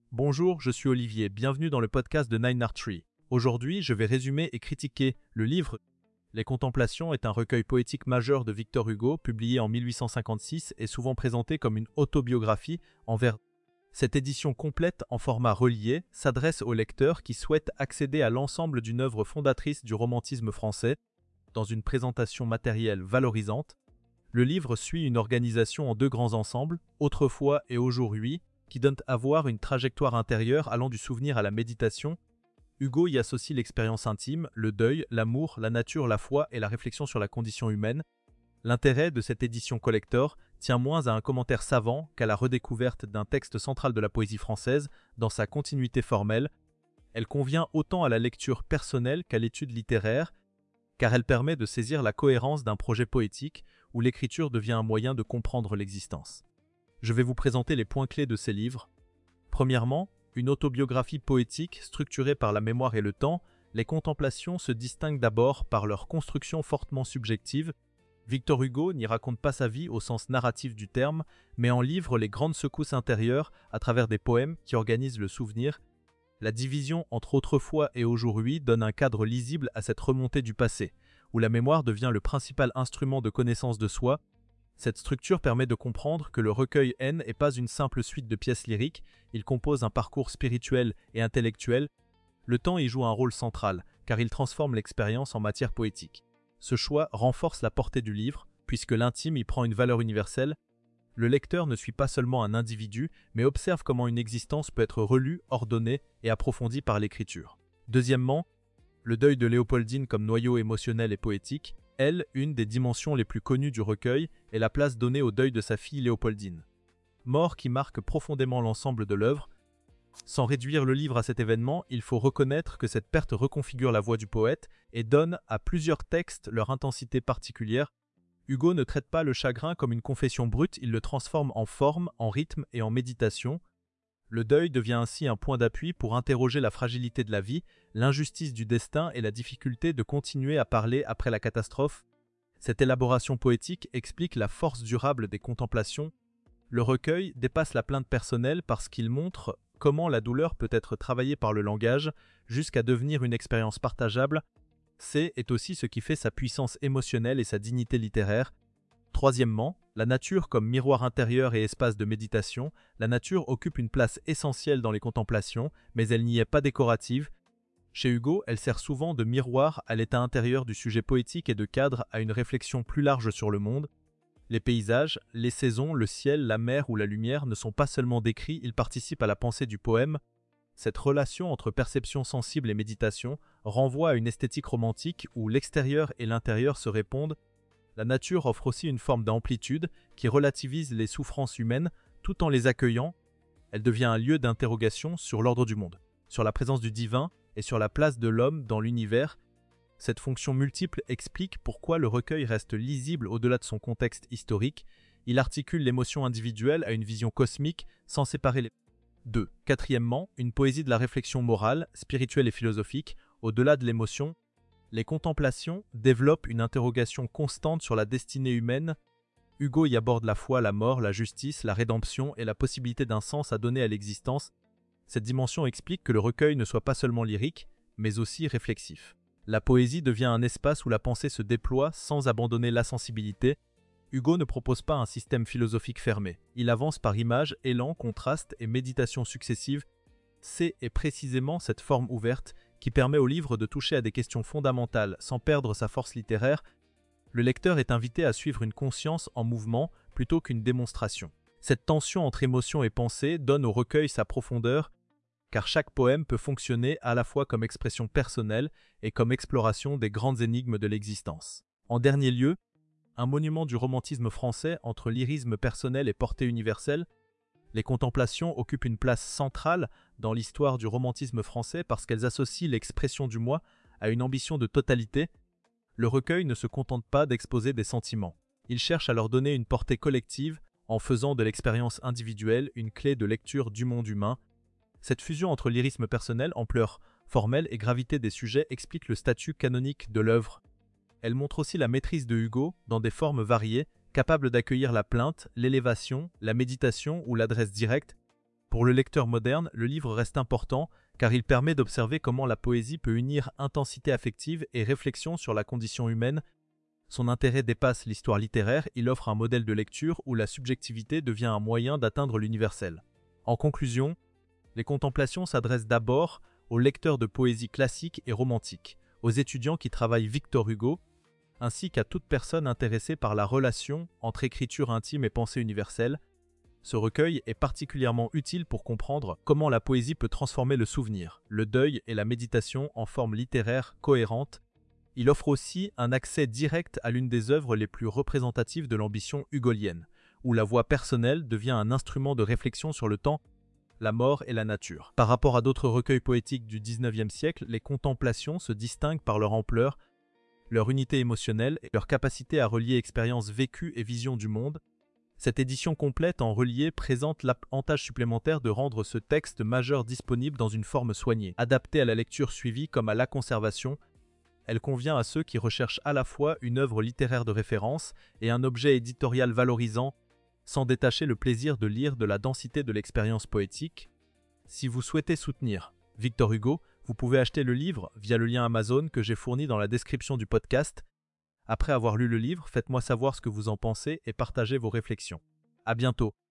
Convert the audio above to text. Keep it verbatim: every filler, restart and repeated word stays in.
Bonjour, je suis Olivier, bienvenue dans le podcast de Nine Art Tree. Aujourd'hui, je vais résumer et critiquer le livre Les Contemplations est un recueil poétique majeur de Victor Hugo, publié en mille huit cent cinquante-six et souvent présenté comme une autobiographie en vers. Cette édition complète en format relié s'adresse aux lecteurs qui souhaitent accéder à l'ensemble d'une œuvre fondatrice du romantisme français, dans une présentation matérielle valorisante. Le livre suit une organisation en deux grands ensembles, Autrefois et Aujourd'hui, qui donnent à voir une trajectoire intérieure allant du souvenir à la méditation. Hugo y associe l'expérience intime, le deuil, l'amour, la nature, la foi et la réflexion sur la condition humaine. L'intérêt de cette édition collector tient moins à un commentaire savant qu'à la redécouverte d'un texte central de la poésie française dans sa continuité formelle. Elle convient autant à la lecture personnelle qu'à l'étude littéraire, car elle permet de saisir la cohérence d'un projet poétique où l'écriture devient un moyen de comprendre l'existence. Je vais vous présenter les points clés de ces livres. Premièrement, une autobiographie poétique structurée par la mémoire et le temps, les Contemplations se distinguent d'abord par leur construction fortement subjective. Victor Hugo n'y raconte pas sa vie au sens narratif du terme, mais en livre les grandes secousses intérieures à travers des poèmes qui organisent le souvenir. La division entre autrefois et aujourd'hui donne un cadre lisible à cette remontée du passé, où la mémoire devient le principal instrument de connaissance de soi. Cette structure permet de comprendre que le recueil N n'est pas une simple suite de pièces lyriques, il compose un parcours spirituel et intellectuel. Le temps y joue un rôle central, car il transforme l'expérience en matière poétique. Ce choix renforce la portée du livre, puisque l'intime y prend une valeur universelle. Le lecteur ne suit pas seulement un individu, mais observe comment une existence peut être relue, ordonnée et approfondie par l'écriture. Deuxièmement, le deuil de Léopoldine comme noyau émotionnel et poétique. Elle, une des dimensions les plus connues du recueil, est la place donnée au deuil de sa fille Léopoldine. Mort qui marque profondément l'ensemble de l'œuvre. Sans réduire le livre à cet événement, il faut reconnaître que cette perte reconfigure la voix du poète et donne à plusieurs textes leur intensité particulière. Hugo ne traite pas le chagrin comme une confession brute, il le transforme en forme, en rythme et en méditation. Le deuil devient ainsi un point d'appui pour interroger la fragilité de la vie, l'injustice du destin et la difficulté de continuer à parler après la catastrophe. Cette élaboration poétique explique la force durable des contemplations. Le recueil dépasse la plainte personnelle parce qu'il montre comment la douleur peut être travaillée par le langage jusqu'à devenir une expérience partageable. C'est est aussi ce qui fait sa puissance émotionnelle et sa dignité littéraire. Troisièmement, la nature comme miroir intérieur et espace de méditation. La nature occupe une place essentielle dans les contemplations, mais elle n'y est pas décorative. Chez Hugo, elle sert souvent de miroir à l'état intérieur du sujet poétique et de cadre à une réflexion plus large sur le monde. Les paysages, les saisons, le ciel, la mer ou la lumière ne sont pas seulement décrits, ils participent à la pensée du poème. Cette relation entre perception sensible et méditation renvoie à une esthétique romantique où l'extérieur et l'intérieur se répondent. La nature offre aussi une forme d'amplitude qui relativise les souffrances humaines tout en les accueillant. Elle devient un lieu d'interrogation sur l'ordre du monde, sur la présence du divin et sur la place de l'homme dans l'univers. Cette fonction multiple explique pourquoi le recueil reste lisible au-delà de son contexte historique. Il articule l'émotion individuelle à une vision cosmique sans séparer les deux. Quatrièmement, une poésie de la réflexion morale, spirituelle et philosophique, au-delà de l'émotion. Les Contemplations développent une interrogation constante sur la destinée humaine. Hugo y aborde la foi, la mort, la justice, la rédemption et la possibilité d'un sens à donner à l'existence. Cette dimension explique que le recueil ne soit pas seulement lyrique, mais aussi réflexif. La poésie devient un espace où la pensée se déploie sans abandonner la sensibilité. Hugo ne propose pas un système philosophique fermé. Il avance par images, élans, contrastes et méditations successives. C'est et précisément cette forme ouverte qui permet au livre de toucher à des questions fondamentales sans perdre sa force littéraire. Le lecteur est invité à suivre une conscience en mouvement plutôt qu'une démonstration. Cette tension entre émotion et pensée donne au recueil sa profondeur, car chaque poème peut fonctionner à la fois comme expression personnelle et comme exploration des grandes énigmes de l'existence. En dernier lieu, un monument du romantisme français entre lyrisme personnel et portée universelle. Les Contemplations occupent une place centrale dans l'histoire du romantisme français parce qu'elles associent l'expression du moi à une ambition de totalité. Le recueil ne se contente pas d'exposer des sentiments. Il cherche à leur donner une portée collective en faisant de l'expérience individuelle une clé de lecture du monde humain. Cette fusion entre lyrisme personnel, ampleur formelle et gravité des sujets explique le statut canonique de l'œuvre. Elle montre aussi la maîtrise de Hugo dans des formes variées, capable d'accueillir la plainte, l'élévation, la méditation ou l'adresse directe. Pour le lecteur moderne, le livre reste important car il permet d'observer comment la poésie peut unir intensité affective et réflexion sur la condition humaine. Son intérêt dépasse l'histoire littéraire, il offre un modèle de lecture où la subjectivité devient un moyen d'atteindre l'universel. En conclusion, les Contemplations s'adressent d'abord aux lecteurs de poésie classique et romantique, aux étudiants qui travaillent Victor Hugo, ainsi qu'à toute personne intéressée par la relation entre écriture intime et pensée universelle. Ce recueil est particulièrement utile pour comprendre comment la poésie peut transformer le souvenir, le deuil et la méditation en forme littéraire cohérente. Il offre aussi un accès direct à l'une des œuvres les plus représentatives de l'ambition hugolienne, où la voix personnelle devient un instrument de réflexion sur le temps, la mort et la nature. Par rapport à d'autres recueils poétiques du dix-neuvième siècle, les Contemplations se distinguent par leur ampleur, leur unité émotionnelle et leur capacité à relier expériences vécues et visions du monde. Cette édition complète en relié présente l'avantage supplémentaire de rendre ce texte majeur disponible dans une forme soignée, adaptée à la lecture suivie comme à la conservation. Elle convient à ceux qui recherchent à la fois une œuvre littéraire de référence et un objet éditorial valorisant, sans détacher le plaisir de lire de la densité de l'expérience poétique. Si vous souhaitez soutenir Victor Hugo, vous pouvez acheter le livre via le lien Amazon que j'ai fourni dans la description du podcast. Après avoir lu le livre, faites-moi savoir ce que vous en pensez et partagez vos réflexions. À bientôt.